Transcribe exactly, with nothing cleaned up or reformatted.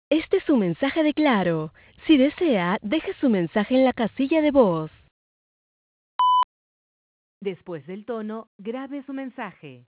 Este es su mensaje de Claro. Si desea, deje su mensaje en la casilla de voz. Después del tono, grabe su mensaje.